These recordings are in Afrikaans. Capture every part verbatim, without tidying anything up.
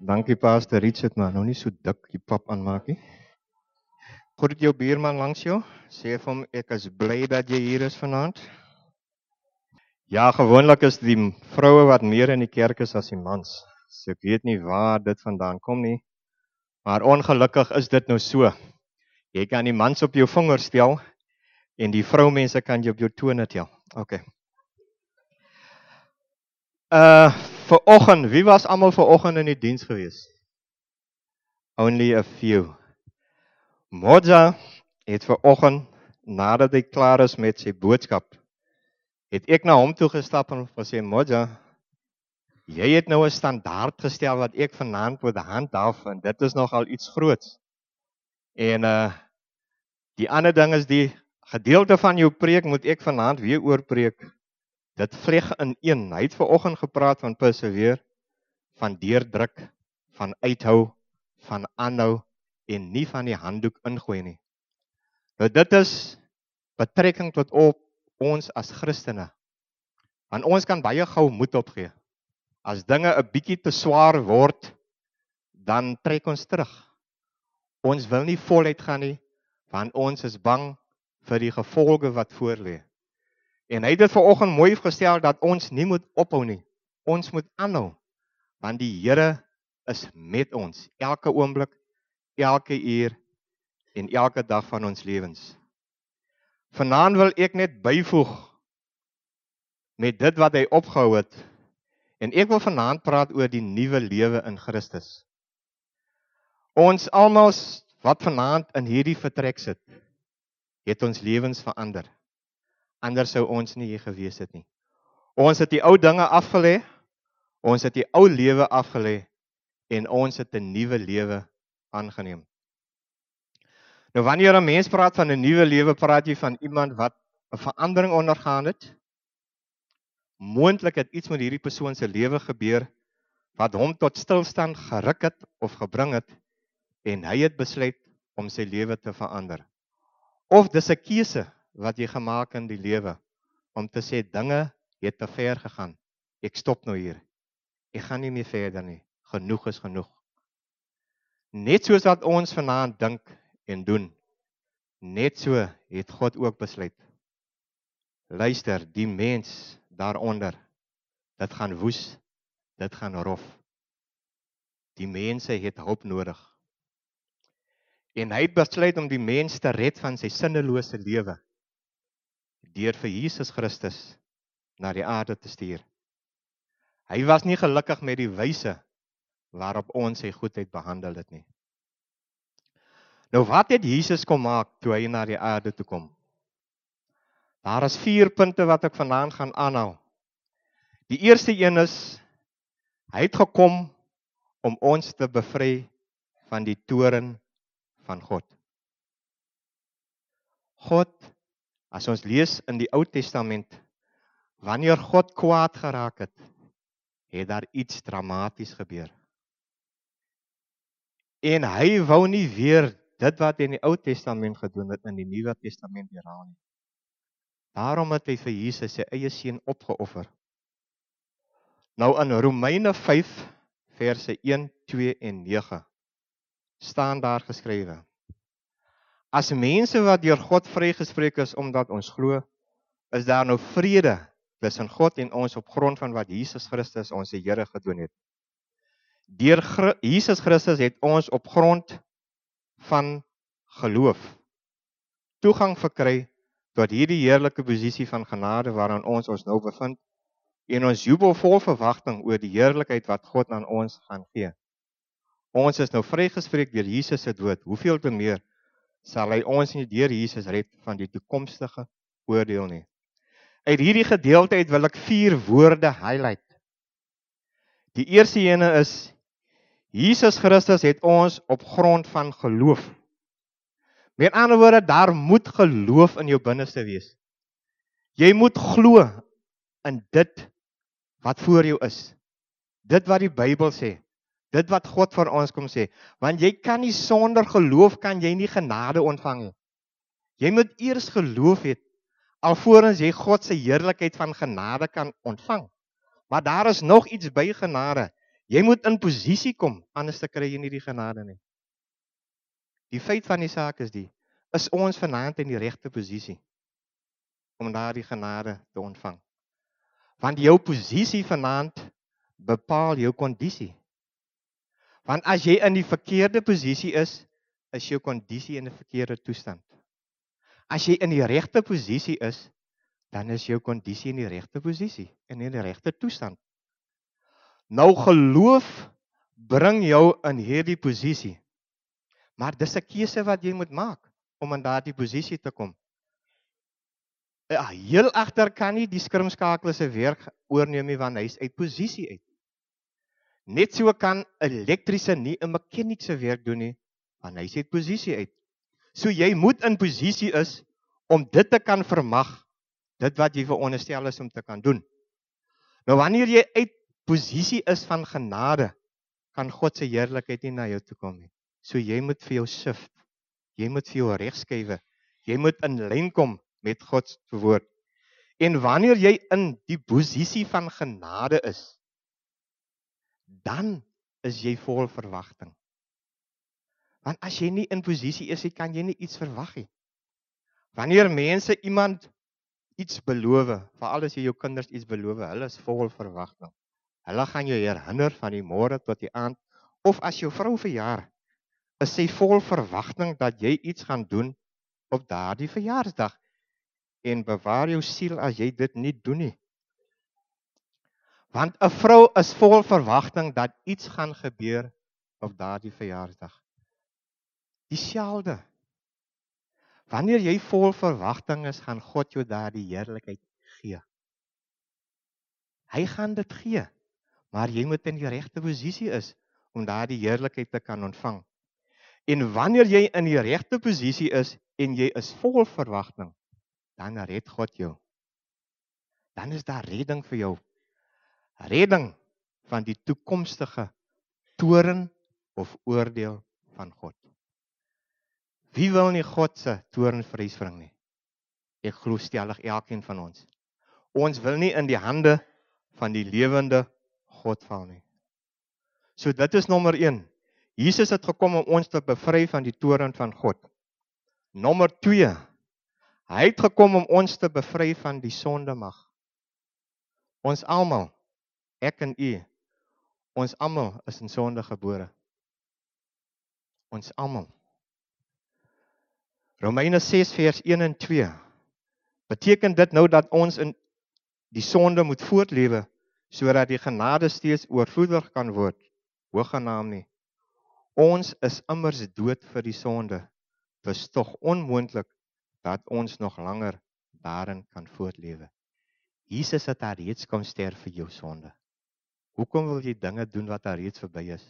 Dankie Pastor Richard, maar nou nie so dik die pap aanmaak nie. Groet jou buurman langs jou. Sê vir hom ek is bly dat jy hier is vanaand. Ja, gewoonlik is die vroue wat meer in die kerk is as die mans. So ek weet nie waar dit vandaan kom nie. Maar ongelukkig is dit nou so. Jy kan die mans op jou vingers tel en die vroumense kan jy op jou tone tel. OK. Uh Vanoggend, wie was almal vanoggend in die diens gewees? Only a few. Moja het vanoggend, nadat hy klaar is met sy boodskap, het ek na hom toe gestap en gesê, Moja, jy het nou 'n standaard gestel wat ek vanaand moet handhaaf en dit is nogal iets groots. En uh die ander ding is die gedeelte van jou preek moet ek vanaand weer oorpreek. Dit vleg in een. Hy het vanoggend gepraat van perseveer, van deurdruk, van uithou, van aanhou en nie van die handdoek ingooi nie. Nou dit is betrekking tot op ons as Christene. Want ons kan baie gou moed opgee. As dinge 'n bietjie te swaar word, dan trek ons terug. Ons wil nie voluit gaan nie, want ons is bang vir die gevolge wat voorlê. En hy het dit vanoggend mooi gestel dat ons nie moet ophou nie. Ons moet aanhou, want die Here is met ons elke oomblik, elke uur en elke dag van ons lewens. Vanaand wil ek net byvoeg met dit wat hy opgehou het. En ek wil vanaand praat oor die nuwe lewe in Christus. Ons almal wat vanaand in hierdie vertrek sit, het ons lewens verander. Anders sou ons nie hier gewees het nie. Ons het die ou dinge afgelê, ons het die ou lewe afgelê en ons het 'n nuwe lewe aangeneem. Nou wanneer 'n mens praat van 'n nuwe lewe, praat jy van iemand wat 'n verandering ondergaan het. Moontlik het iets met hierdie persoon se lewe gebeur wat hom tot stilstand geruk het of gebring het en hy het besluit om sy lewe te verander. Of dis 'n keuse wat jy gemaak in die lewe om te sê dinge het te ver gegaan. Ek stop nou hier. Ek gaan nie meer verder nie. Genoeg is genoeg. Net soos wat ons vanaand dink en doen, net so het God ook besluit. Luister, die mens daaronder, dit gaan woes, dit gaan rof. Die mense het hulp nodig. En hy het besluit om die mens te red van sy sinnelose lewe, deur vir Jesus Christus na die aarde te stuur. Hy was nie gelukkig met die wyse waarop ons sy goedheid behandel het nie. Nou wat het Jesus kom maak toe hy na die aarde toe kom? Daar is vier punte wat ek vanaand gaan aanhaal. Die eerste een is, hy het gekom om ons te bevry van die toorn van God. God, as ons lees in die Ou Testament, wanneer God kwaad geraak het, het daar iets dramaties gebeur. En hy wou nie weer dit wat hy in die Ou Testament gedoen het in die Nuwe Testament herhaal nie. Daarom het hy vir Jesus sy eie seun opgeoffer. Nou in Romeine vyf verse een, twee en nege staan daar geskrywe: As mense wat deur God vrygespreek is omdat ons glo, is daar nou vrede tussen God en ons op grond van wat Jesus Christus ons die Here gedoen het. Deur Jesus Christus het ons op grond van geloof toegang verkry tot hierdie heerlike posisie van genade waarin ons ons nou bevind en ons jubel vol verwagting oor die heerlikheid wat God aan ons gaan gee. Ons is nou vrygespreek deur Jesus se dood. Hoeveel te meer sal hy ons nie deur Jesus red van die toekomstige oordeel nie. Uit hierdie gedeelte uit wil ek vier woorde highlight. Die eerste ene is, Jesus Christus het ons op grond van geloof. Met ander woorde, daar moet geloof in jou binneste wees. Jy moet glo in dit wat voor jou is. Dit wat die Bybel sê. Dit wat God vir ons kom sê. Want jy kan nie sonder geloof, kan jy nie genade ontvang nie. Jy moet eers geloof het, alvorens jy God se heerlikheid van genade kan ontvang. Maar daar is nog iets by genade. Jy moet in posisie kom, anders te kry jy nie die genade nie. Die feit van die saak is die, is ons vanaand in die regte posisie om daardie genade te ontvang. Want jou posisie vanaand bepaal jou kondisie. Want as jy in die verkeerde posisie is, is jou kondisie in 'n verkeerde toestand. As jy in die regte posisie is, dan is jou kondisie in die regte posisie en in die regte toestand. Nou geloof bring jou in hierdie posisie. Maar dis 'n keuse wat jy moet maak om in daardie posisie te kom. Ja, heel agter kan nie die skrimskakel se werk oorneem nie, want hy is uit posisie uit. Net so kan 'n elektriese nie 'n mekaniese werk doen nie, want hy is uit posisie uit. So jy moet in posisie is om dit te kan vermag, dit wat jy veronderstel is om te kan doen. Nou wanneer jy uit posisie is van genade, kan God se heerlikheid nie na jou toe kom nie. So jy moet vir jou shift, jy moet vir jou regskuif, jy moet in lyn kom met God se woord. En wanneer jy in die posisie van genade is, dan is jy vol verwagting. Want as jy nie in posisie is, kan jy nie iets verwag nie. Wanneer mense iemand iets beloof, veral as jy jou kinders iets beloof, hulle is vol verwagting. Hulle gaan jou herinner van die môre tot die aand, of as jou vrou verjaar, is sy vol verwagting dat jy iets gaan doen op daardie verjaarsdag. En bewaar jou siel as jy dit nie doen nie. Want 'n vrou is vol verwagting dat iets gaan gebeur op daardie verjaarsdag. Dieselfde. Wanneer jy vol verwagting is, gaan God jou daardie heerlikheid gee. Hy gaan dit gee, maar jy moet in die regte posisie is om daardie heerlikheid te kan ontvang. En wanneer jy in die regte posisie is en jy is vol verwagting, dan red God jou. Dan is daar redding vir jou. Redding van die toekomstige toorn of oordeel van God. Wie wil nie God se toorn vreesvring nie? Ek glo stellig elkeen van ons. Ons wil nie in die hande van die lewende God val nie. So dit is nommer een. Jesus het gekom om ons te bevry van die toorn van God. Nommer twee. Hy het gekom om ons te bevry van die sondemag. Ons almal, ek en u, ons almal is in sonde gebore. Ons almal. Romeine ses vers een en twee. Beteken dit nou dat ons in die sonde moet voortlewe, sodat die genade steeds oorvloedig kan word? Hoegenaamd nie. Ons is immers dood vir die sonde. Dis tog onmoontlik dat ons nog langer daarin kan voortlewe. Jesus het daar reeds kom sterf vir jou sonde. Hoekom wil jy dinge doen wat daar reeds verby is?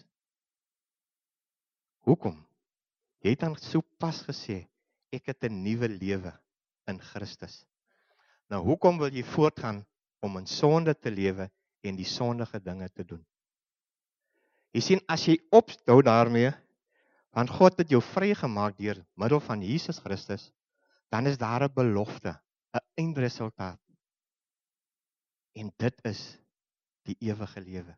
Hoekom? Jy het dan so pas gesê, ek het 'n nuwe lewe in Christus. Nou hoekom wil jy voortgaan om in sonde te lewe en die sondige dinge te doen? Jy sien, as jy ophou daarmee, want God het jou vrygemaak deur middel van Jesus Christus, dan is daar 'n belofte, 'n eindresultaat. En dit is die ewige lewe.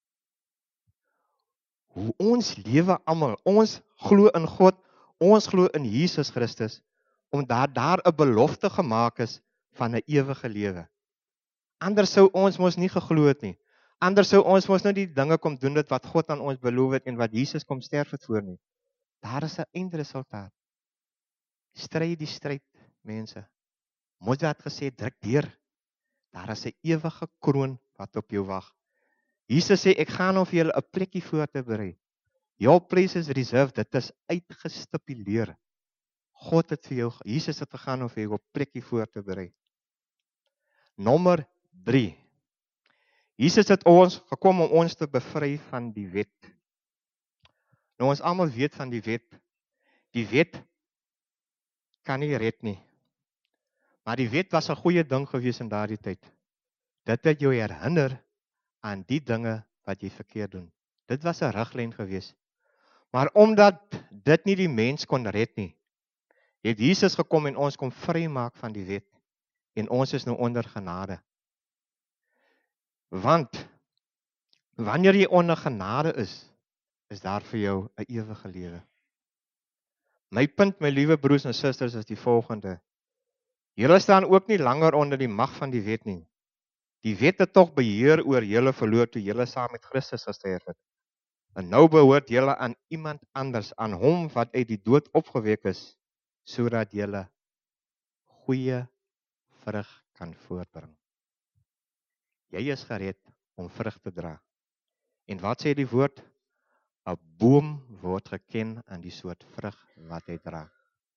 Hoe ons lewe almal, ons glo in God, ons glo in Jesus Christus, omdat daar 'n belofte gemaak is van 'n ewige lewe. Anders sou ons mos nie geglo het nie. Anders sou ons mos nou die dinge kom doen dit wat God aan ons beloof het en wat Jesus kom sterf het voor nie. Daar is 'n eindresultaat. Stry die stryd, mense. Moses het gesê, druk deur. Daar is 'n ewige kroon wat op jou wag. Jesus sê, ek gaan om vir julle 'n plekkie voor te berei. Your place is reserved, dit is uitgestipuleer. God het vir jou, Jesus het gegaan om vir jou 'n plekkie voor te berei. Nommer drie. Jesus het ons gekom om ons te bevry van die wet. Nou ons almal weet van die wet. Die wet kan nie red nie. Maar die wet was 'n goeie ding gewees in daardie tyd. Dit het jou herinner aan die dinge wat jy verkeerd doen. Dit was 'n riglyn gewees. Maar omdat dit nie die mens kon red nie, het Jesus gekom en ons kom vrymaak van die wet. En ons is nou onder genade. Want Wanneer jy onder genade is, is daar vir jou 'n ewige lewe. My punt, my liewe broers en susters, is die volgende. Julle staan ook nie langer onder die mag van die wet nie. Die wet het tog beheer oor julle verloor toe julle saam met Christus gesterf het. En nou behoort julle aan iemand anders, aan hom wat uit die dood opgewek is, sodat julle goeie vrug kan voortbring. Jy is gered om vrug te dra. En wat sê die woord? 'n Boom word geken aan die soort vrug wat hy dra.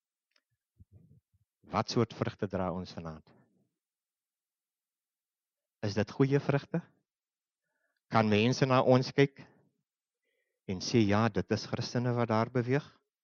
Wat soort vrugte dra ons vanaand? Is dit goeie vrugte? Kan mense na ons kyk en sê, ja, dit is Christene wat daar beweeg?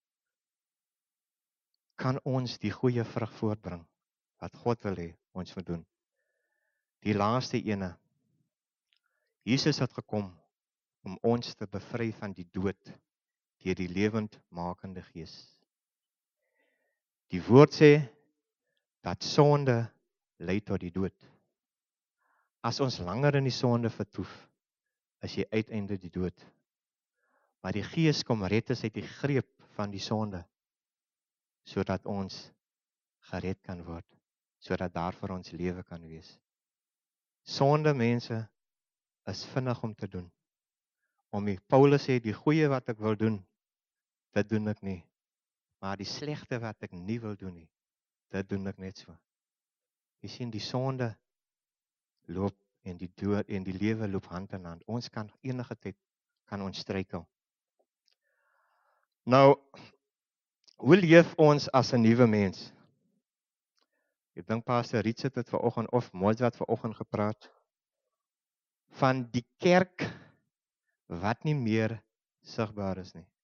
Kan ons die goeie vrug voortbring wat God wil hê ons moet doen? Die laaste ene. Jesus het gekom om ons te bevry van die dood deur die lewendmakende Gees. Die woord sê dat sonde lei tot die dood. As ons langer in die sonde vertoef, is jy uiteindelik die dood. Maar die Gees kom red ons uit die greep van die sonde, sodat ons gered kan word, sodat daar vir ons lewe kan wees. Sonde, mense, is vinnig om te doen. Om die Paulus sê, die goeie wat ek wil doen, dit doen ek nie. Maar die slegte wat ek nie wil doen nie, dit doen ek net so. Jy sien, die sonde loop en die dood en die lewe loop hand in hand. Ons kan enige tyd kan ons struikel. Nou, hoe leef ons as 'n nuwe mens? Ek dink Pastor Riet het dit vanoggend of Moses het vanoggend gepraat van die kerk wat nie meer sigbaar is nie.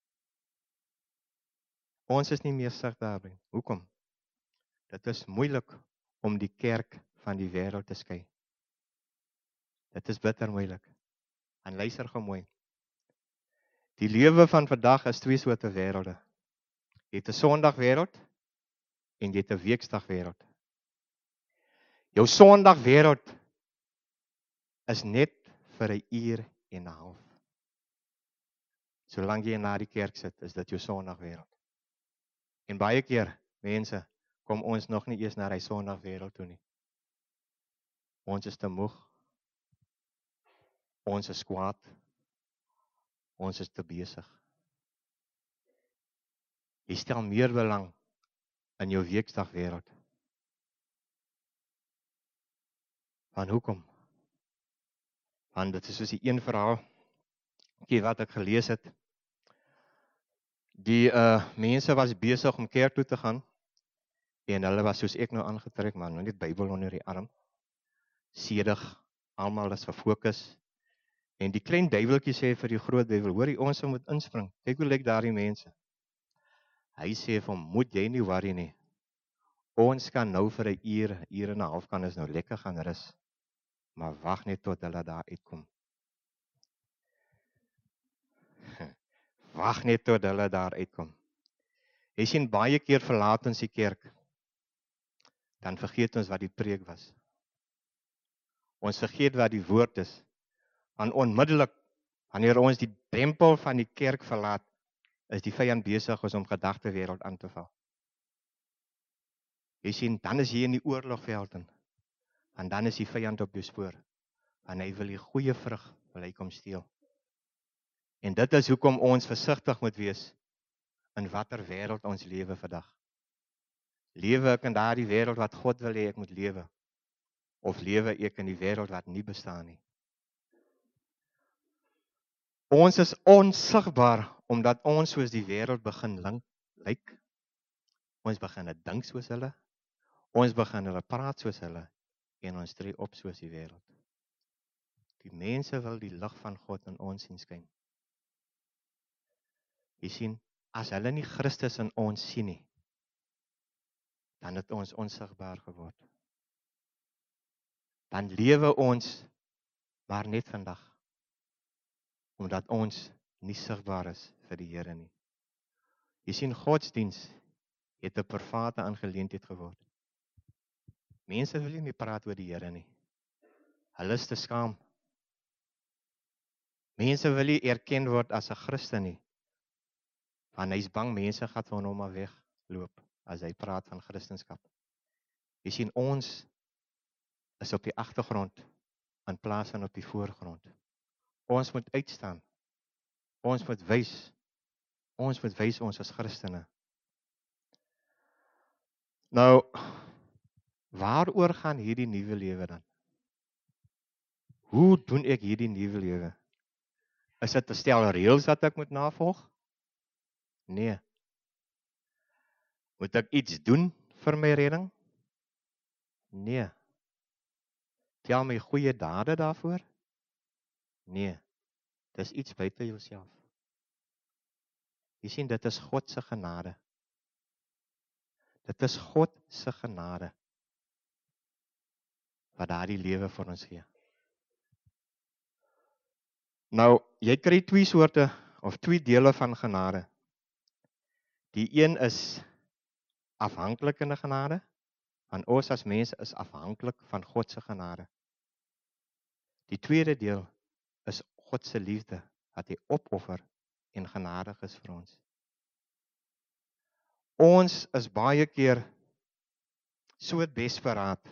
Ons is nie meer sigbaar nie. Hoekom? Dit is moeilik om die kerk van die wêreld te skei. Dit is bitter moeilik. En luister gou mooi. Die lewe van vandag is twee soorte wêrelde. Jy het 'n Sondagwêreld en jy het 'n Weekdagwêreld. Jou Sondagwêreld is net vir 'n uur en 'n half. Solank jy na die kerk sit, is dit jou Sondagwêreld. En baie keer, mense, kom ons nog nie eers na die Sondagwêreld toe nie. Ons is te moeg. Ons is kwaad. Ons is te besig. Jy stel meer belang in jou Weekdagwêreld. Van hoekom? Want dit is soos die een verhaal wat ek gelees het. Die uh, mense was besig om kerk toe te gaan en hulle was soos ek nou aangetrek, maar nou net Bybel onder die arm. Sedig, almal is gefokus. En die klein duiweltjie sê vir die groot duiwel, hoor jy, ons moet inspring. Kyk hoe lyk daardie mense. Hy sê vir hom, moet jy nie worry nie. Ons kan nou vir 'n uur, uur en 'n half kan ons nou lekker gaan rus. Maar wag net tot hulle daar uitkom. Wag net tot hulle daar uitkom. Jy sien, baie keer verlaat ons die kerk. Dan vergeet ons wat die preek was. Ons vergeet wat die woord is. Want onmiddellik, wanneer ons die drempel van die kerk verlaat, is die vyand besig om gedagtewêreld aan te val. Jy sien, dan is jy in die oorlogveld in. En dan is die vyand op jou spoor. En hy wil die goeie vrug, wil hy kom steel. En dit is hoekom ons versigtig moet wees in watter wêreld ons lewe vandag. Lewe ek in daardie wêreld wat God wil hê ek moet lewe? Of lewe ek in die wêreld wat nie bestaan nie? Ons is onsigbaar omdat ons soos die wêreld begin lyk. Ons begin dink soos hulle. Ons begin hulle praat soos hulle en ons tree op soos die wêreld. Die mense wil die lig van God in ons sien skyn. Jy sien, as hulle nie Christus in ons sien nie, dan het ons onsigbaar geword. Dan lewe ons maar net vandag, omdat ons nie sigbaar is vir die Here nie. Jy sien, godsdiens het 'n private aangeleentheid geword. Mense wil nie meer praat oor die Here nie. Hulle is te skaam. Mense wil nie erken word as 'n Christen nie, want hy's bang mense gaan van hom af wegloop as hy praat van Christendom. Jy sien, ons is op die agtergrond in plaas van op die voorgrond. Ons moet uitstaan. Ons moet wys. Ons moet wys ons as Christene. Nou, waaroor gaan hierdie nuwe lewe dan? Hoe doen ek hierdie nuwe lewe? Is dit 'n stel reëls wat ek moet navolg? Nee. Moet ek iets doen vir my redding? Nee. Tel my goeie dade daarvoor? Nee. Dis iets buite jouself. Jy sien, dit is God se genade. Dit is God se genade wat daardie lewe vir ons gee. Nou, jy kry twee soorte of twee dele van genade. Die een is afhanklike genade, want ons as mense is afhanklik van God se genade. Die tweede deel is God se liefde wat hy opoffer en genadig is vir ons. Ons is baie keer so desperaat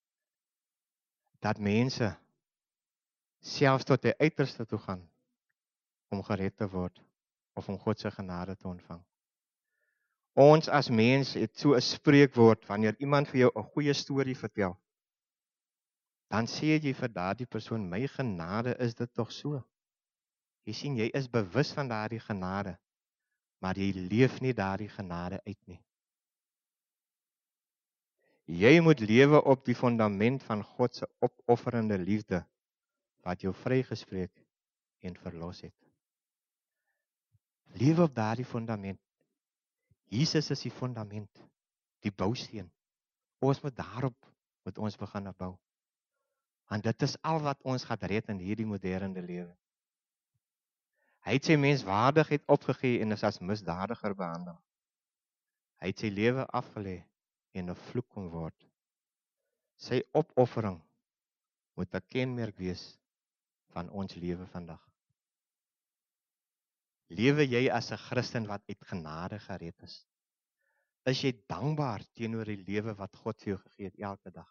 dat mense selfs tot die uiterste toe gaan om gered te word of om God se genade te ontvang. Ons as mens het so 'n spreekwoord, wanneer iemand vir jou 'n goeie storie vertel, dan sê jy vir daardie persoon, my genade is dit tog so. Jy sien, jy is bewus van daardie genade, maar jy leef nie daardie genade uit nie. Jy moet lewe op die fundament van God se opofferende liefde, wat jou vrygespreek en verlos het. Lewe op daardie fundament. Jesus is die fundament, die bousteen. Ons moet daarop moet ons begin bou. Want dit is al wat ons gaan red in hierdie moderne lewe. Hy het sy menswaardigheid opgegee en is as misdadiger behandel. Hy het sy lewe afgelê en 'n vloek kom word. Sy opoffering moet 'n kenmerk wees van ons lewe vandag. Lewe jy as 'n Christen wat uit genade gered is? Is jy dankbaar teenoor die lewe wat God vir jou gegee het elke dag?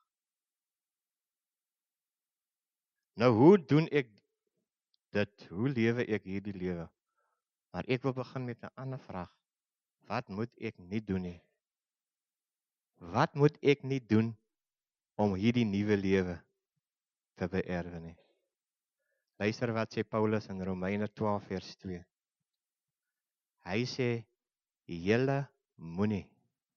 Nou, hoe doen ek dit? Hoe lewe ek hierdie lewe? Maar ek wil begin met 'n ander vraag. Wat moet ek nie doen nie? Wat moet ek nie doen om hierdie nuwe lewe te beerwe nie? Luister wat sê Paulus in Romeine twaalf vers twee. Hy sê, julle moenie.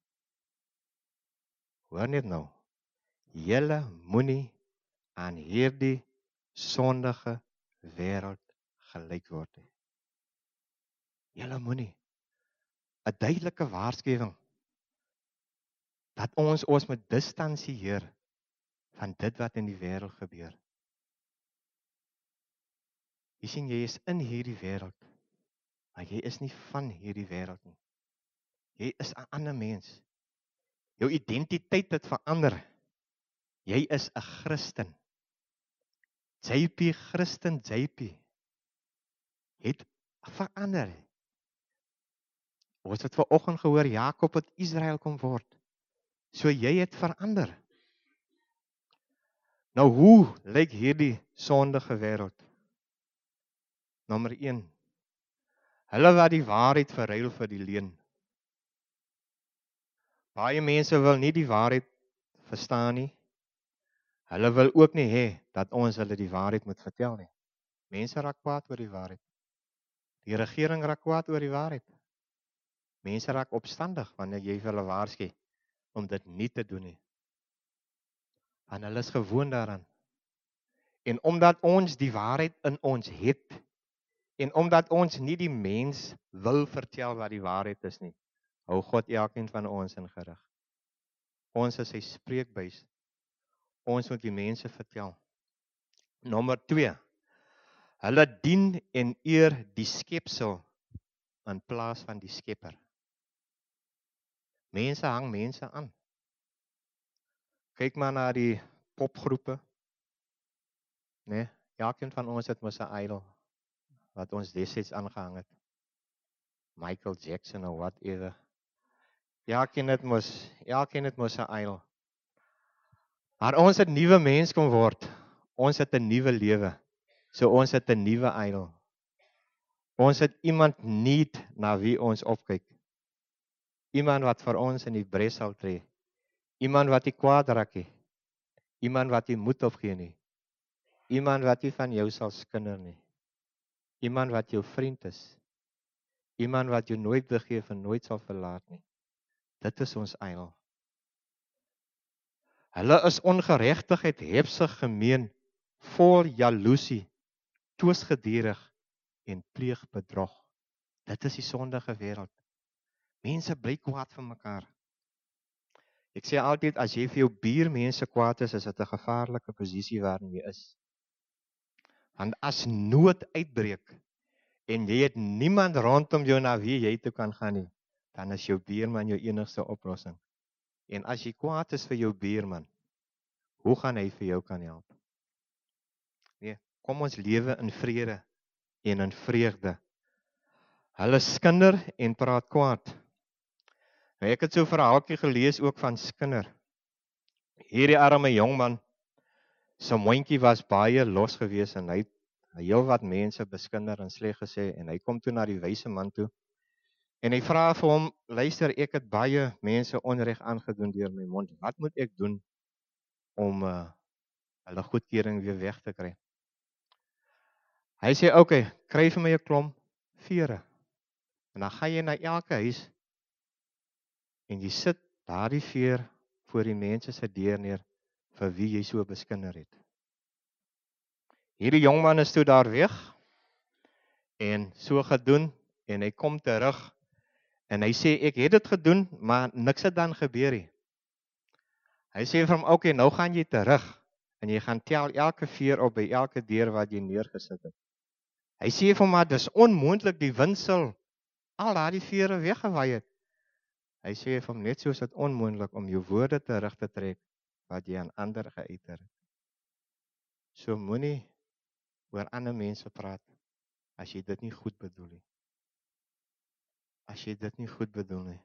Hoor net nou. Julle moenie aan hierdie sondige wêreld gelyk word nie. Julle moenie. 'n Duidelike waarskuwing dat ons ons moet distansieer van dit wat in die wêreld gebeur. Jy sien, jy is in hierdie wêreld, maar jy is nie van hierdie wêreld nie. Jy is 'n ander mens. Jou identiteit het verander. Jy is 'n Christen. J P, Christen J P, het verander. Ons het vanoggend gehoor, Jakob het Israel kom word. So jy het verander. Nou, hoe lyk hierdie sondige wêreld? Nommer een. Hulle wat die waarheid verruil vir die leuen. Baie mense wil nie die waarheid verstaan nie. Hulle wil ook nie hê dat ons hulle die waarheid moet vertel nie. Mense raak kwaad oor die waarheid. Die regering raak kwaad oor die waarheid. Mense raak opstandig wanneer jy vir hulle waarsku om dit nie te doen nie. Want hulle is gewoond daaraan. En omdat ons die waarheid in ons het, en omdat ons nie die mens wil vertel wat die waarheid is nie, hou God elkeen van ons in gerig. Ons is sy spreekbuis. Ons moet die mense vertel. Nommer twee. Hulle dien en eer die skepsel in plaas van die Skepper. Mense hang mense aan. Kyk maar na die popgroepe. Nee, elkeen van ons het mos 'n idol. wat ons destyds aangehang het. Michael Jackson of whatever. Ja, ken dit mos, ja, ken dit mos 'n uil. Maar ons het nuwe mens kom word. Ons het 'n nuwe lewe. So ons het 'n nuwe uil. Ons het iemand nie na wie ons opkyk. Iemand wat vir ons in die bres sal tree. Iemand wat nie kwaad raak nie. Iemand wat nie moed opgee nie. Iemand wat nie van jou sal skinder nie. Iemand wat jou vriend is. Iemand wat jou nooit begeef en nooit sal verlaat nie. Dit is ons uil. Hulle is ongeregtigheid, hebsig, gemeen, vol jaloesie, twisgedurig en pleeg bedrog. Dit is die sondige wêreld. Mense bly kwaad vir mekaar. Ek sê altyd, as jy vir jou buurmense kwaad is, is dit 'n gevaarlike posisie waarin jy is. Want as nood uitbreek en jy het niemand rondom jou na wie jy toe kan gaan nie, dan is jou buurman jou enigste oplossing. En as jy kwaad is vir jou buurman, hoe gaan hy vir jou kan help? Nee, kom ons lewe in vrede en in vreugde. Hulle skinder en praat kwaad. Nou, ek het so 'n verhaaltjie gelees ook van skinder. Hierdie arme jongman, sy mondjie was baie los gewees en hy het heel wat mense beskinder en sleg gesê en hy kom toe na die wyse man toe. En hy vra vir hom, luister, ek het baie mense onreg aangedoen deur my mond. Wat moet ek doen om uh, hulle goedkeuring weer weg te kry? Hy sê, oké, okay, kry vir my 'n klomp vere. En dan gaan jy na elke huis en jy sit daardie veer voor die mense se deur neer vir wie jy so beskinder het. Hierdie jongman is toe daar weg en so gedoen en hy kom terug en hy sê, ek het dit gedoen, maar niks het dan gebeur nie. Hy sê vir hom, oké, okay, nou gaan jy terug en jy gaan tel elke veer op by elke deur wat jy neergesit het. Hy sê vir hom, maar dis onmoontlik, die wind sal al daardie vere weggewaai het. Hy sê vir hom, net soos dit onmoontlik om jou woorde terug te trek wat jy aan ander geuiter het. So moenie oor ander mense praat as jy dit nie goed bedoel nie. As jy dit nie goed bedoel nie.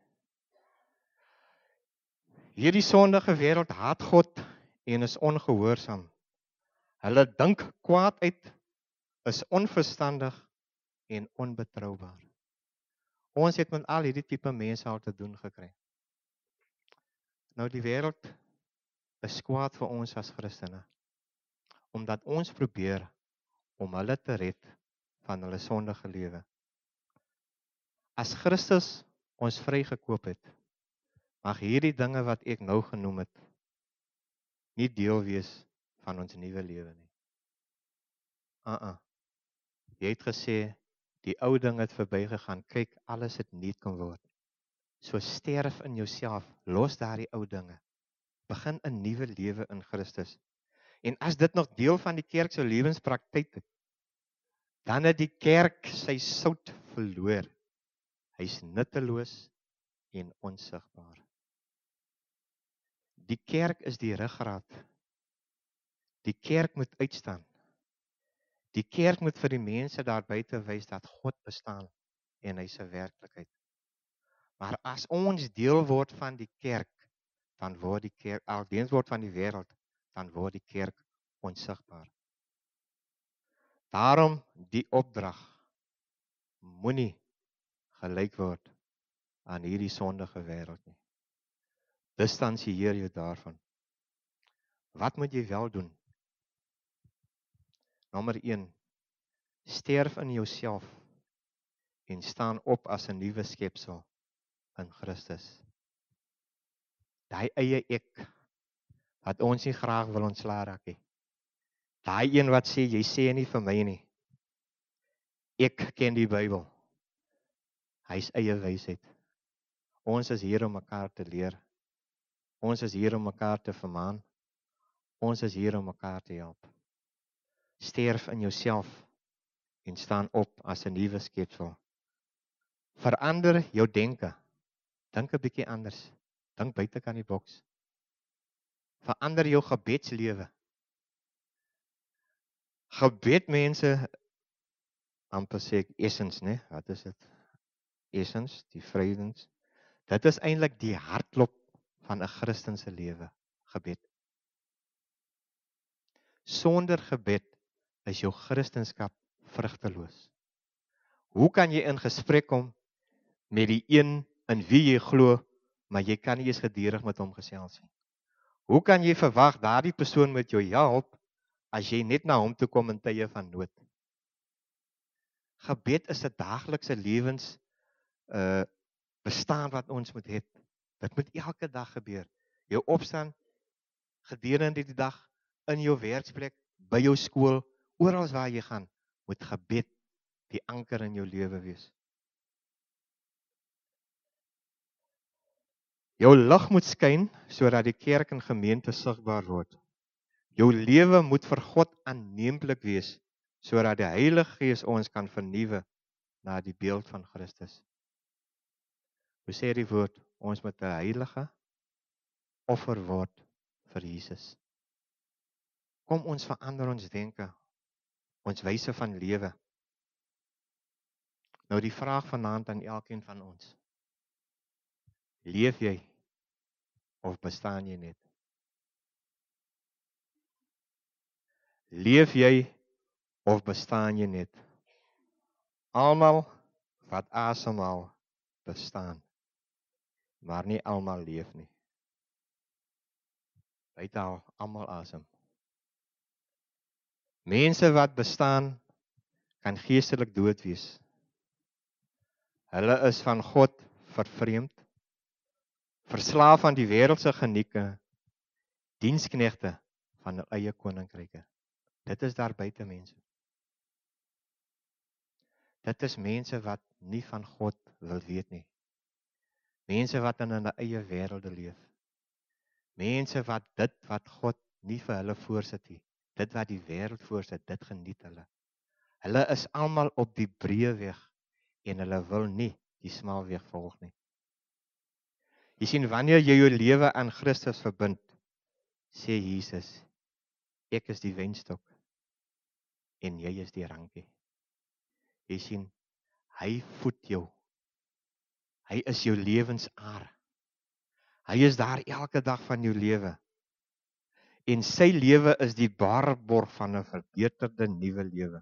Hierdie sondige wêreld haat God en is ongehoorsaam. Hulle dink kwaad uit, is onverstandig en onbetroubaar. Ons het met al hierdie tipe mense al te doen gekry. Nou die wêreld is kwaad vir ons as Christene, omdat ons probeer om hulle te red van hulle sondige lewe. As Christus ons vrygekoop het, mag hierdie dinge wat ek nou genoem het, nie deel wees van ons nuwe lewe nie. Uh-uh. Jy het gesê, die ou ding het verbygegaan, kyk, alles het nuut kan word. So sterf in jouself, los daardie ou dinge. Begin 'n nuwe lewe in Christus. En as dit nog deel van die kerk se lewenspraktyk is, dan het die kerk sy sout verloor. Hy's nutteloos en onsigbaar. Die kerk is die ruggraat. Die kerk moet uitstaan. Die kerk moet vir die mense daar buite wys dat God bestaan en hy se werklikheid. Maar as ons deel word van die kerk, dan word die kerk, al deel word van die wêreld, dan word die kerk onsigbaar. Daarom die opdrag, moenie gelyk word aan hierdie sondige wêreld nie. Distansieer jou daarvan. Wat moet jy wel doen? Nommer een, sterf in jouself en staan op as 'n nuwe skepsel in Christus. Daai eie ek, wat ons nie graag wil ontslaa raak nie. Daai een wat sê, jy sê nie vir my nie. Ek ken die Bybel. Hy is eie wysheid. Ons is hier om mekaar te leer. Ons is hier om mekaar te vermaan. Ons is hier om mekaar te help. Sterf in jouself en staan op as 'n nuwe skepsel. Verander jou denke. Dink 'n bietjie anders. Dink buite kan die boks. Verander jou gebedslewe. Gebed mense amper sê ek essence, né? Wat is dit? Essence, die vredens. Dit is eintlik die hartklop van 'n Christen se lewe, gebed. Sonder gebed is jou Christendom vrugteloos. Hoe kan jy in gesprek kom met die een in wie jy glo, maar jy kan nie eens gedurig met hom gesels nie? Hoe kan jy verwag daardie persoon met jou help as jy net na hom toe kom in tye van nood? Gebed is 'n daaglikse lewens uh bestaan wat ons moet hê. Dit moet elke dag gebeur. Jou opstaan gedurende die dag, in jou werksplek, by jou skool, oral waar jy gaan, moet gebed die anker in jou lewe wees. Jou lig moet skyn sodat die kerk en gemeente sigbaar word. Jou lewe moet vir God aanneemlik wees sodat die Heilige Gees ons kan vernuwe na die beeld van Christus. Hoe sê die woord? Ons moet 'n heilige offer word vir Jesus. Kom ons verander ons denke, ons wyse van lewe. Nou die vraag vanaand aan elkeen van ons. Leef jy of bestaan jy net? Leef jy of bestaan jy net? Almal wat asemhaal bestaan, maar nie almal leef nie. Buite al almal asem. Mense wat bestaan kan geestelik dood wees. Hulle is van God vervreemd, verslaaf aan die wêreldse genieke, diensknegte van hul eie koninkryke. Dit is daar buite mense. Dit is mense wat nie van God wil weet nie. Mense wat in hulle eie wêrelde leef. Mense wat dit wat God nie vir hulle voorsit nie, dit wat die wêreld voorsit, dit geniet hulle. Hulle is almal op die breë weg en hulle wil nie die smal weg volg nie. Jy sien, wanneer jy jou lewe aan Christus verbind, sê Jesus, ek is die wynstok en jy is die rankie. Jy sien, hy voed jou. Hy is jou lewensaar. Hy is daar elke dag van jou lewe. En sy lewe is die waarborg van 'n verbeterde nuwe lewe.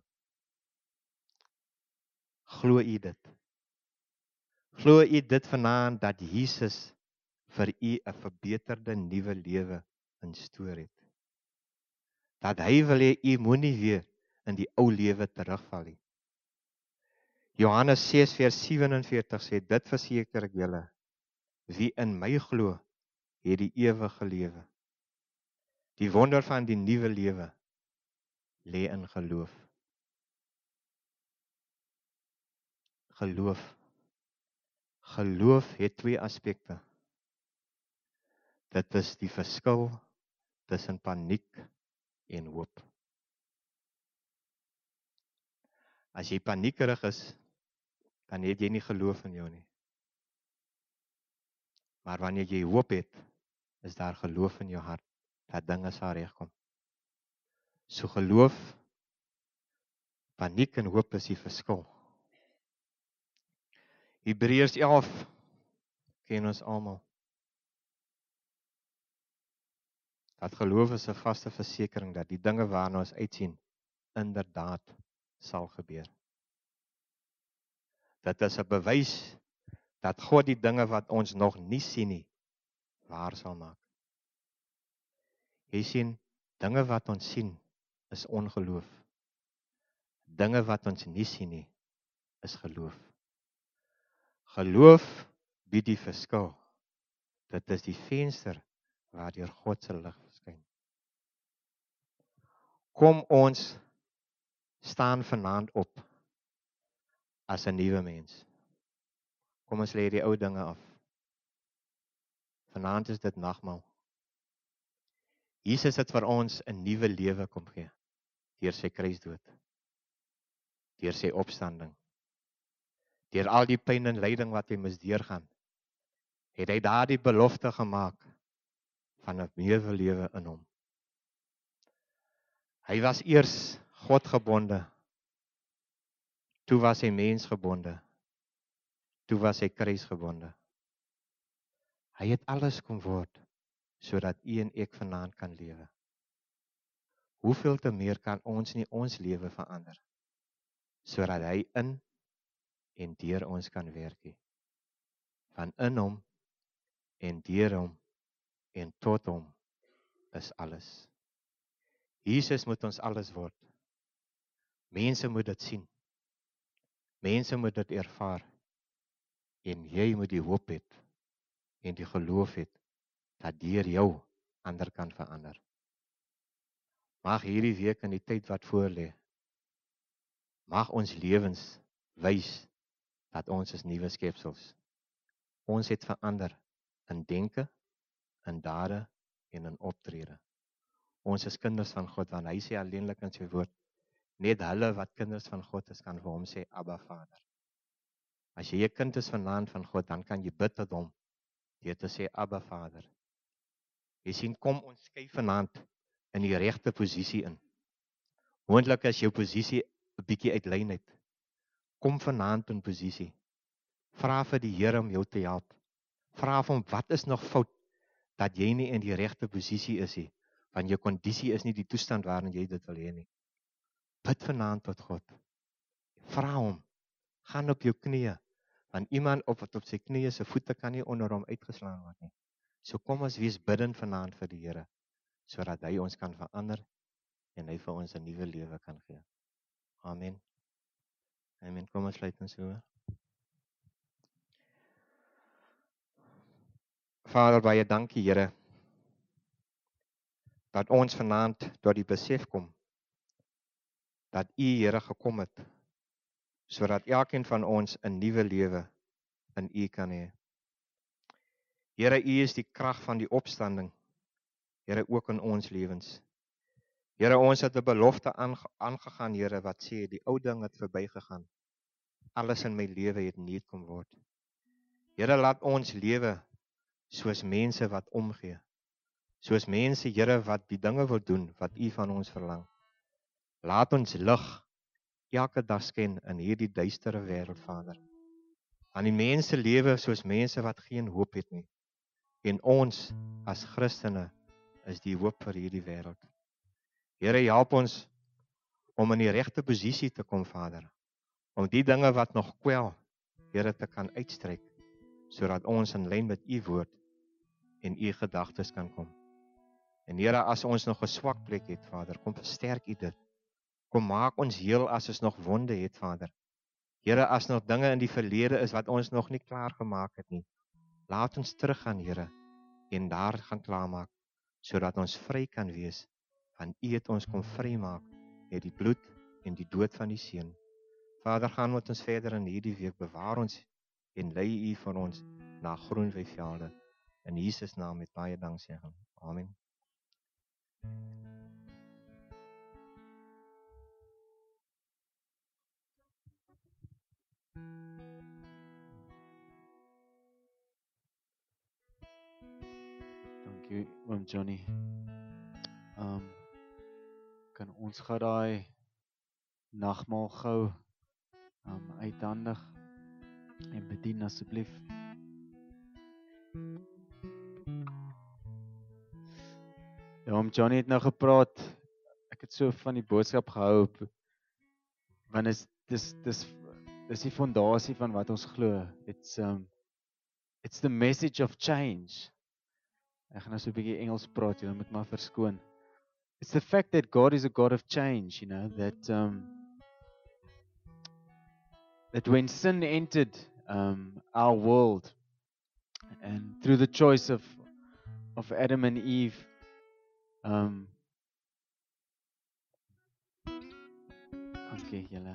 Glo u dit? Glo u dit vanaand dat Jesus vir u 'n verbeterde nuwe lewe instoor het? Dat hy wil hê u moenie weer in die ou lewe terugval nie. Johannes ses vers vyf en veertig sê, dit verseker ek julle, wie in my glo, het die ewige lewe. Die wonder van die nuwe lewe lê in geloof. Geloof. Geloof het twee aspekte. Dit is die verskil tussen paniek en hoop. As jy paniekerig is, dan het jy nie geloof in jou nie. Maar wanneer jy hoop het, is daar geloof in jou hart, dat dinge sal regkom. So geloof, paniek en hoop is die verskil. Hebreërs elf ken ons almal. Dat geloof is 'n vaste versekering dat die dinge waarna ons uitsien inderdaad sal gebeur. Dit is 'n bewys dat God die dinge wat ons nog nie sien nie, waar sal maak. Jy sien, dinge wat ons sien is ongeloof. Dinge wat ons nie sien nie, is geloof. Geloof bied die verskil. Dit is die venster waardeur God se lig skyn. Kom ons staan vanaand op as 'n nuwe mens. Kom ons lê die ou dinge af. Vanaand is dit nagmaal. Jesus het vir ons 'n nuwe lewe kom gee deur sy kruisdood, deur sy opstanding. Deur al die pyn en lyding wat hy moes deurgaan, het hy daardie belofte gemaak van 'n nuwe lewe in hom. Hy was eers God gebonde. Toe was hy mensgebonde. Toe was hy kruisgebonde. Hy het alles kom word, sodat u en ek vanaand kan lewe. Hoeveel te meer kan ons nie ons lewe verander, sodat hy in en deur ons kan werk nie. Van in hom en deur hom en tot hom is alles. Jesus moet ons alles word. Mense moet dit sien. Mense moet dit ervaar. En jy moet die hoop hê en die geloof hê dat deur jou ander kan verander. Mag hierdie week in die tyd wat voor lê, mag ons lewens wys dat ons is nuwe skepsels. Ons het verander in denke, in dade en in optrede. Ons is kinders van God, want hy sê alleenlik in sy woord, net hulle wat kinders van God is, kan vir hom sê, Abba Vader. As jy 'n kind is vanaand van God, dan kan jy bid tot hom, deur te sê, Abba Vader. Jy sien, kom ons kyk vanaand in die regte posisie in. Moontlik as jou posisie 'n bietjie uit lyn uit. Kom vanaand in posisie. Vra vir die Here om jou te help. Vra vir hom, wat is nog fout, dat jy nie in die regte posisie is nie, want jou kondisie is nie die toestand waarin jy dit wil hê nie. Bid vanaand tot God. Vra hom, gaan op jou knieë, want iemand op wat op sy knieë, sy voete kan nie onder hom uitgeslaan word nie. So kom ons wees bidden vanaand vir die Here, sodat hy ons kan verander en hy vir ons 'n nuwe lewe kan gee. Amen. Amen. Kom ons sluit ons oë. Vader, baie dankie Here, dat ons vanaand tot die besef kom, dat U Here gekom het, sodat elkeen van ons 'n nuwe lewe in U kan hê. Here, U is die krag van die opstanding, Here, ook in ons lewens. Here, ons het 'n belofte aangegaan, Here, wat sê, die ou ding het verbygegaan. Alles in my lewe het nuut kom word. Here, laat ons lewe soos mense wat omgee. Soos mense, Here, wat die dinge wil doen, wat U van ons verlang. Laat ons lig elke dag skyn in hierdie duistere wêreld, Vader. Aan die mense lewe soos mense wat geen hoop het nie. En ons as Christene is die hoop vir hierdie wêreld. Here, help ons om in die regte posisie te kom, Vader. Om die dinge wat nog kwel, Here, te kan uitstryk, sodat ons in lyn met U woord en U gedagtes kan kom. En Here, as ons nog 'n swak plek het, Vader, kom versterk U dit. Kom maak ons heel as ons nog wonde het, Vader. Here, as nog dinge in die verlede is wat ons nog nie klaar gemaak het nie, laat ons teruggaan, Here, en daar gaan klaarmaak, sodat ons vry kan wees, want U het ons kom vrymaak met die bloed en die dood van die Seun. Vader, gaan met ons verder in hierdie week, bewaar ons en lei U vir ons na groen weivelde. In Jesus naam met baie danksegging. Amen. Dankie oom Johnny. Um, kan ons gou daai nagmaal gou um, uithandig en bedien asseblief. Ja, oom Johnny het nou gepraat. Ek het so van die boodskap gehou, want is dis dis dis die fondasie van wat ons glo. It's um it's the message of change. Ek gaan nou so 'n bietjie Engels praat, julle moet maar verskoon. It's the fact that God is a God of change, you know, that um, that when sin entered um, our world, and through the choice of of Adam and Eve, um, okay, julle.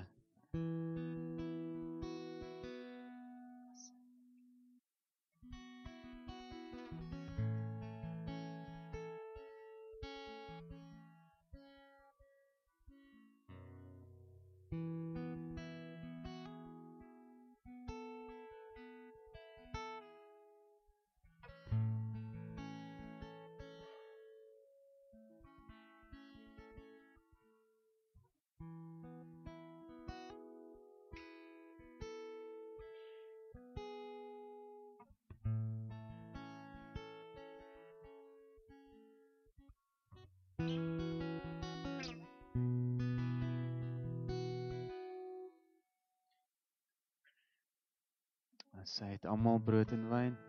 Sy het almal brood en wyn.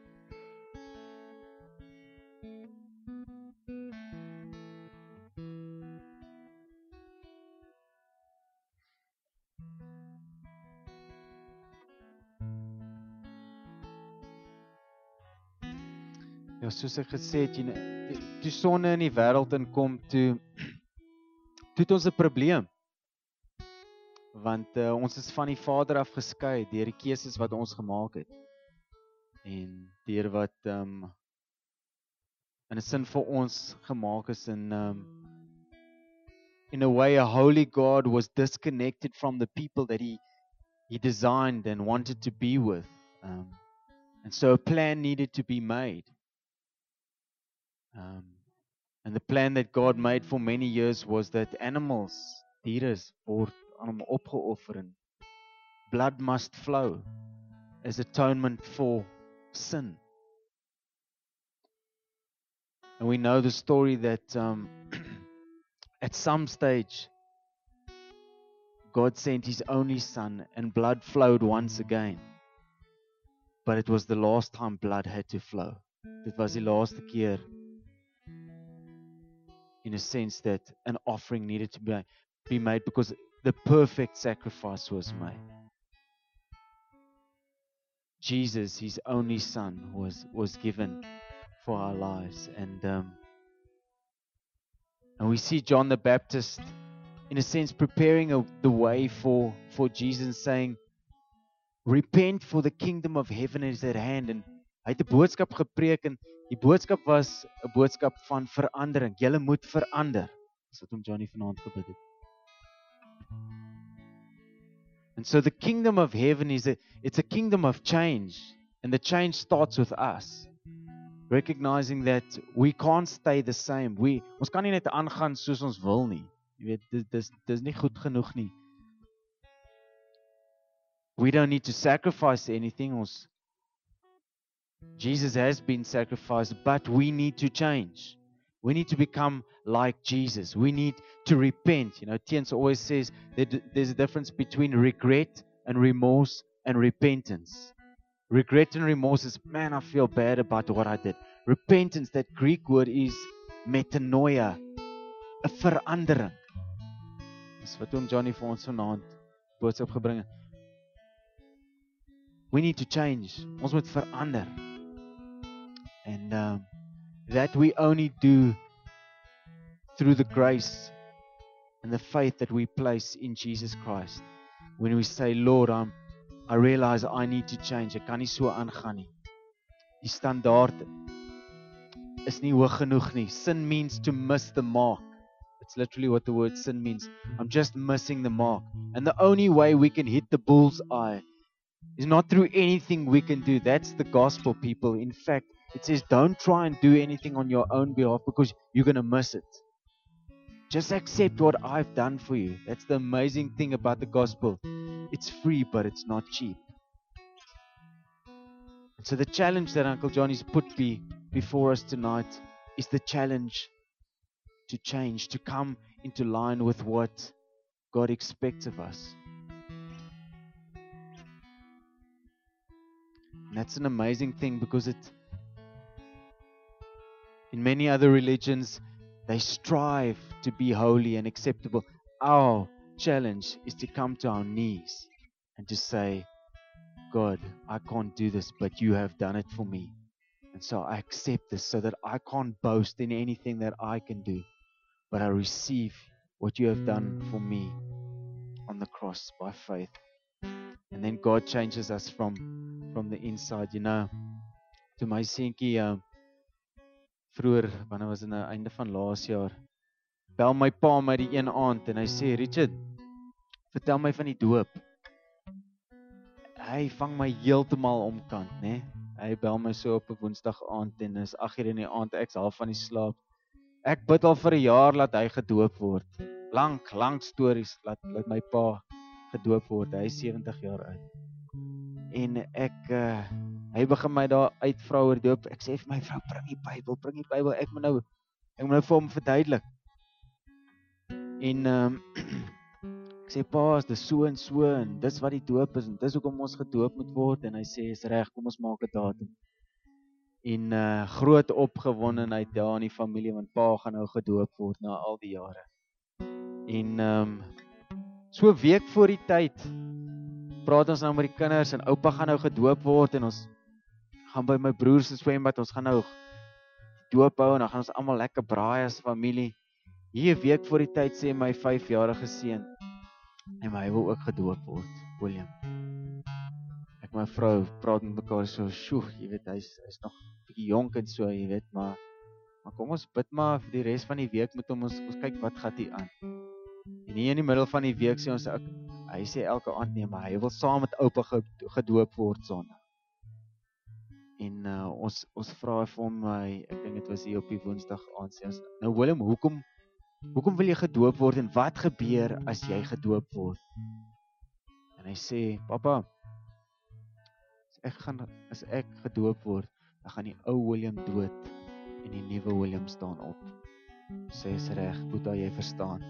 Ja, soos ek gesê het, jy know, toe sonde in die wêreld inkom, toe toe het ons 'n probleem. Want uh, ons is van die Vader af geskei deur die keuses wat ons gemaak het. En deur wat um, in 'n sin vir ons gemaak is in um, in a way a holy God was disconnected from the people that he he designed and wanted to be with. Um, and so a plan needed to be made. Um, and the plan that God made for many years was that animals, diere, word aan hom opgeoffer en blood must flow as atonement for sin. And we know the story that um, at some stage God sent his only son and blood flowed once again. But it was the last time blood had to flow. Dit was die laaste keer, in a sense that an offering needed to be, be made because the perfect sacrifice was made. Jesus, his only son, was, was given for our lives. And, um, and we see John the Baptist, in a sense, preparing a, the way for, for Jesus, saying, repent, for the kingdom of heaven is at hand. En hy het 'n boodskap gepreek en die boodskap was 'n boodskap van verandering. Julle moet verander. Dis wat hom Johnny vanaand gebid het. And so the kingdom of heaven is a it's a kingdom of change, and the change starts with us. Recognizing that we can't stay the same. We ons kan nie net aangaan soos ons wil nie. Jy weet, dis dis dis nie goed genoeg nie. We don't need to sacrifice anything. Ons Jesus has been sacrificed, but we need to change. We need to become like Jesus. We need to repent. You know, Tiens always says that there's a difference between regret and remorse and repentance. Regret and remorse is, man, I feel bad about what I did. Repentance, that Greek word is metanoia, 'n verandering. Dis wat oom Johnny vir ons vanaand boodskap gebring het. We need to change. Ons moet verander. And um, that we only do through the grace and the faith that we place in Jesus Christ. When we say, Lord, I'm, I realize I need to change. Ek kan nie so aangaan nie. Die standaard is nie hoog genoeg nie. Sin means to miss the mark. It's literally what the word sin means. I'm just missing the mark. And the only way we can hit the bull's eye is not through anything we can do. That's the gospel, people. In fact, it says don't try and do anything on your own behalf because you're going to miss it. Just accept what I've done for you. That's the amazing thing about the gospel. It's free, but it's not cheap. And so the challenge that Uncle Johnny's put be, before us tonight is the challenge to change, to come into line with what God expects of us. And that's an amazing thing because it, in many other religions, they strive to be holy and acceptable. Our challenge is to come to our knees and to say, God, I can't do this, but you have done it for me. And so I accept this so that I can't boast in anything that I can do, but I receive what you have done for me on the cross by faith. And then God changes us from, from the inside. You know, to my seentjie, um, vroeër, wanneer was in die einde van laas jaar, bel my pa my die een aand en hy sê, Richard, vertel my van die doop. Hy vang my heeltemal omkant, né? Hy bel my so op 'n Woensdag aand en is agt uur in die aand, ek's half van die slaap. Ek bid al vir 'n jaar laat hy gedoop word. Lank, lank stories laat laat my pa gedoop word. Hy is sewentig jaar oud. En ek uh, hy begin my daar uitvra oor doop. Ek sê vir my vrou, bring die Bybel, bring die Bybel. Ek moet nou ek moet nou vir hom verduidelik. En um, Ek sê pa, dis so en so en dis wat die doop is en dis hoekom ons gedoop moet word en hy sê is reg, kom ons maak 'n datum. En uh, groot opgewondenheid daar in die familie want pa gaan nou gedoop word na al die jare. En ehm um, so 'n week voor die tyd praat ons nou met die kinders en oupa gaan nou gedoop word en ons gaan by my broer se swembad, ons gaan nou doop hou en dan gaan ons almal lekker braai as familie. Hier 'n week voor die tyd sê my vyfjarige seun en hy wil ook gedoop word, William. Ek my vrou praat met mekaar so, "Sjoe, jy weet hy's hy's nog bietjie jonk en so, jy weet, maar maar kom ons bid maar vir die res van die week met hom, ons ons kyk wat gaan hier aan." En hier in die middel van die week sê ons ek, hy sê elke aand nee, maar hy wil saam met oupa gedoop word Sondag. En uh, ons ons vra vir hom, hy, ek dink dit was hier op die Woensdag aand sê ons, "Nou Willem, hoekom hoekom wil jy gedoop word en wat gebeur as jy gedoop word?" En hy sê, "Pappa, as ek gaan as ek gedoop word, dan gaan die ou William dood en die nuwe William staan op." Sê is reg, Boeta, jy verstaan.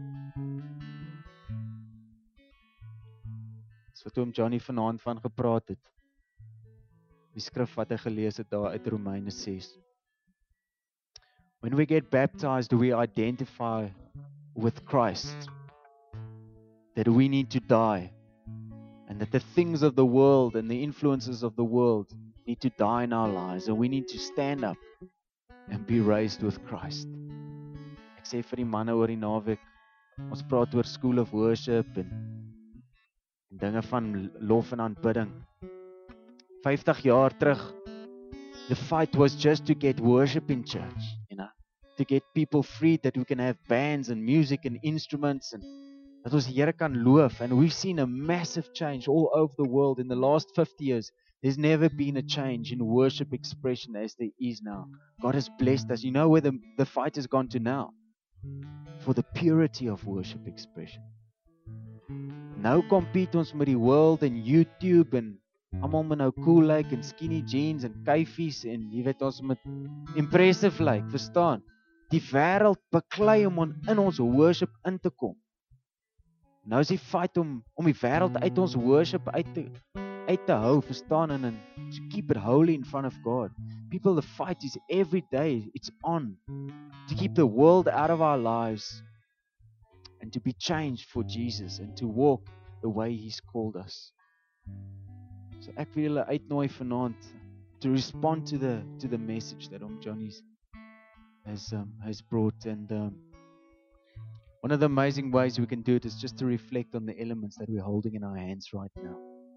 Dis wat oom Johnny vanaand van gepraat het. Die skrif wat hy gelees het daar uit Romeine ses. When we get baptized, we identify with Christ. That we need to die. And that the things of the world and the influences of the world need to die in our lives. And we need to stand up and be raised with Christ. Ek sê vir die manne oor die naweek, ons praat oor School of Worship en, en dinge van lof en aanbidding. vyftig jaar terug, the fight was just to get worship in church, you know, to get people free, that we can have bands and music and instruments and dat ons die Here kan loof. And we've seen a massive change all over the world in the last fifty years. There's never been a change in worship expression as there is now. God has blessed us. You know where the, the fight has gone to now? For the purity of worship expression. Nou compete ons met die world en YouTube en almal met nou cool like en skinny jeans en kyfies en jy weet ons met impressive like, verstaan? Die wêreld beklei om on, in ons worship in te kom. Nou is die fight om om die wêreld uit ons worship uit te uit te hou, verstaan, en to keep it holy in front of God. People, the fight is every day, it's on. To keep the world out of our lives and to be changed for Jesus and to walk the way He's called us. So ek wil julle uitnooi vanaand to respond to the to the message that Om Johnny's has um, has brought. And um, one of the amazing ways we can do it is just to reflect on the elements that we're holding in our hands right now.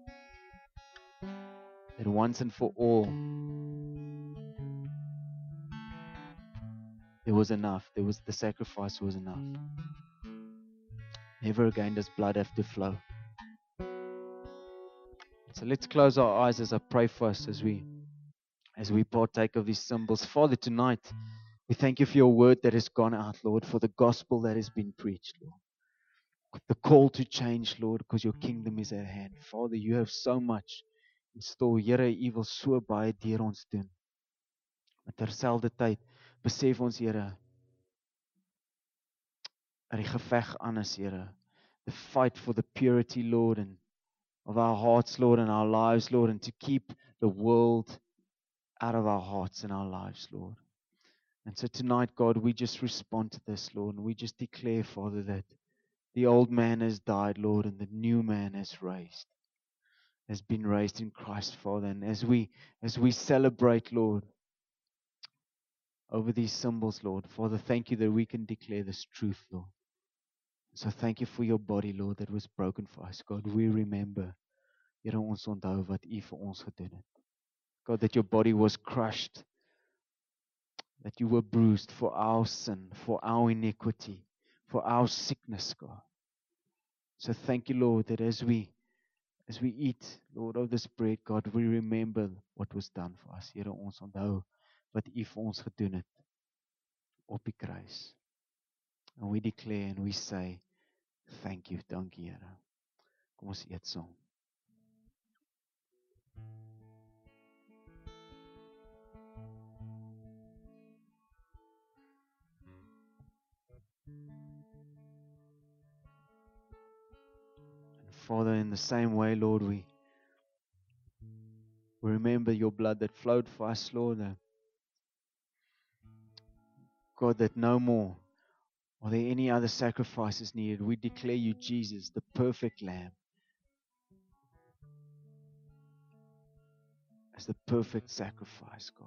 That once and for all, there was enough. There was the sacrifice was enough. Never again does blood have to flow. So let's close our eyes as I pray for us as we as we partake of these symbols. Father, tonight we thank you for your word that has gone out, Lord, for the gospel that has been preached, Lord. The call to change, Lord, because your kingdom is at hand. Father, you have so much in store. Here, U wil so baie deur ons doen. Maar terselfdertyd besef ons, Here, dat die geveg aan is, Here. The fight for the purity, Lord, and of our hearts, Lord, and our lives, Lord, and to keep the world out of our hearts and our lives, Lord. And so tonight, God, we just respond to this, Lord, and we just declare, Father, that the old man has died, Lord, and the new man has raised, has been raised in Christ, Father. And as we as we celebrate, Lord, over these symbols, Lord, Father, thank you that we can declare this truth, Lord. So thank you for your body, Lord, that was broken for us. God, we remember, Here, ons onthou wat U vir ons gedoen het. God, that your body was crushed, that you were bruised for our sin, for our iniquity, for our sickness, God. So thank you, Lord, that as we as we eat, Lord, of this bread, God, we remember what was done for us. Here, ons onthou wat U vir ons gedoen het op die kruis. And we declare and we say, thank you, dankie, Here. Kom ons eet saam. Father, in the same way, Lord, we, we remember your blood that flowed for us, Lord. uh, God, that no more are there any other sacrifices needed. We declare you, Jesus, the perfect Lamb, as the perfect sacrifice, God.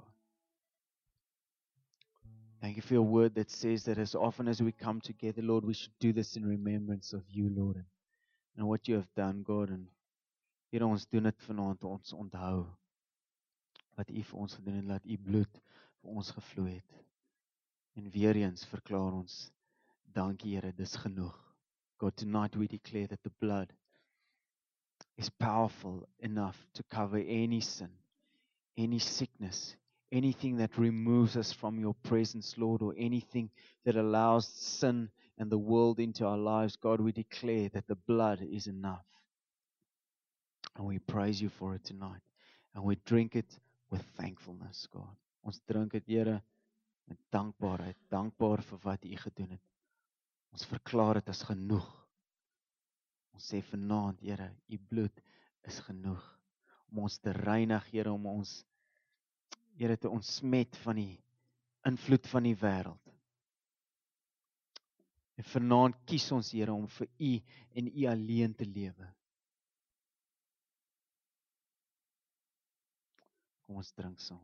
Thank you for your word that says that as often as we come together, Lord, we should do this in remembrance of you, Lord, and, and what you have done, God. En Here, ons doen dit vanaand, ons onthou wat u vir ons gedoen het, laat u bloed vir ons gevloei het. En weer eens verklaar ons, dankie Here, dis genoeg. God, tonight we declare that the blood is powerful enough to cover any sin, any sickness, anything that removes us from your presence, Lord, or anything that allows sin and the world into our lives. God, we declare that the blood is enough. And we praise you for it tonight. And we drink it with thankfulness, God. Ons drink dit, Here, met dankbaarheid, dankbaar vir wat u gedoen het. Ons verklaar dit as genoeg. Ons sê vanaand, Here, u bloed is genoeg om ons te reinig, Here, om ons, Here, te ontsmet van die invloed van die wêreld. En vanaand kies ons, Here, om vir u en u alleen te lewe. Kom ons drink saam.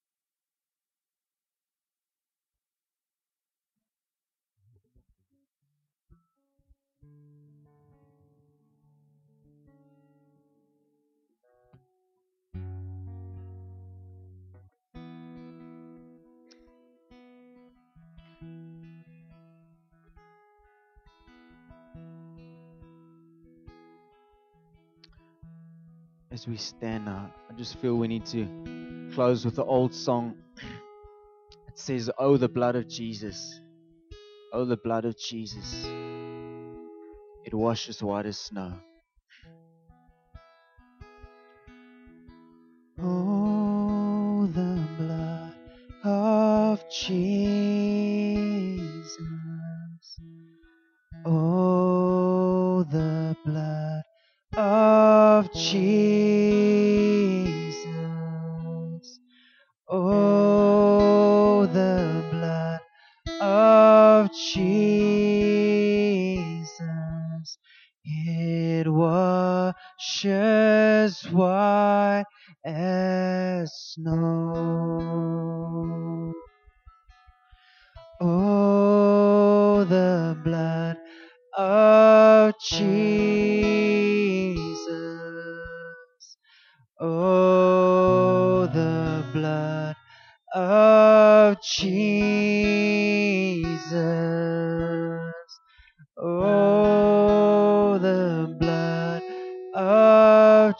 As we stand now, I just feel we need to close with the old song. It says, "Oh, the blood of Jesus. Oh, the blood of Jesus. It washes white as snow." Oh, the blood of Jesus. Oh, the blood of Jesus. Oh, the blood of Jesus. It washes white as snow. Oh, the blood of Jesus. Oh, the blood of Jesus. Oh, the blood of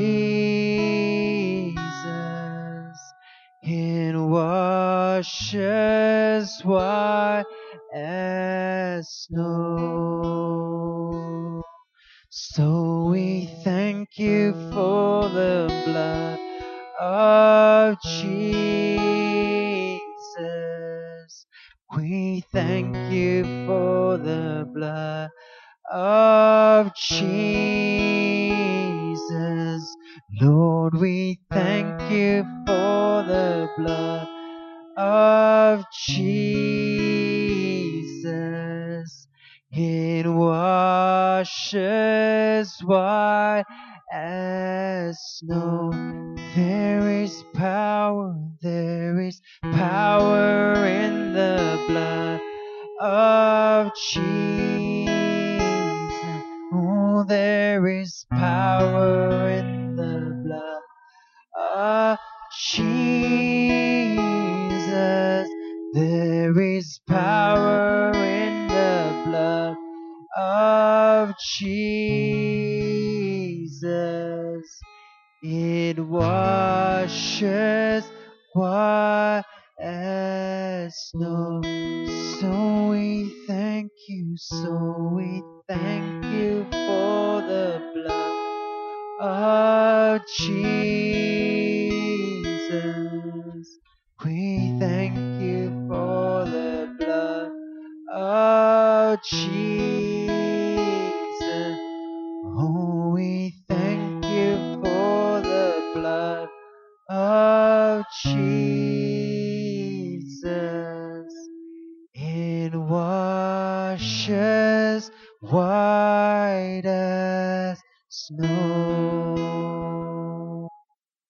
Jesus. It washes white as snow. So we thank you for the blood of Jesus. We thank you for the blood of Jesus. Lord, we thank you for the blood of Jesus. It washes white as snow. There is power, there is power in the blood of Jesus. Oh, there is power in the blood of Jesus. There is power in the blood of Jesus. It washes white as snow. So we thank you, so we thank you for the blood of Jesus. We thank you for the blood of Jesus. Oh, of Jesus. It washes white as snow.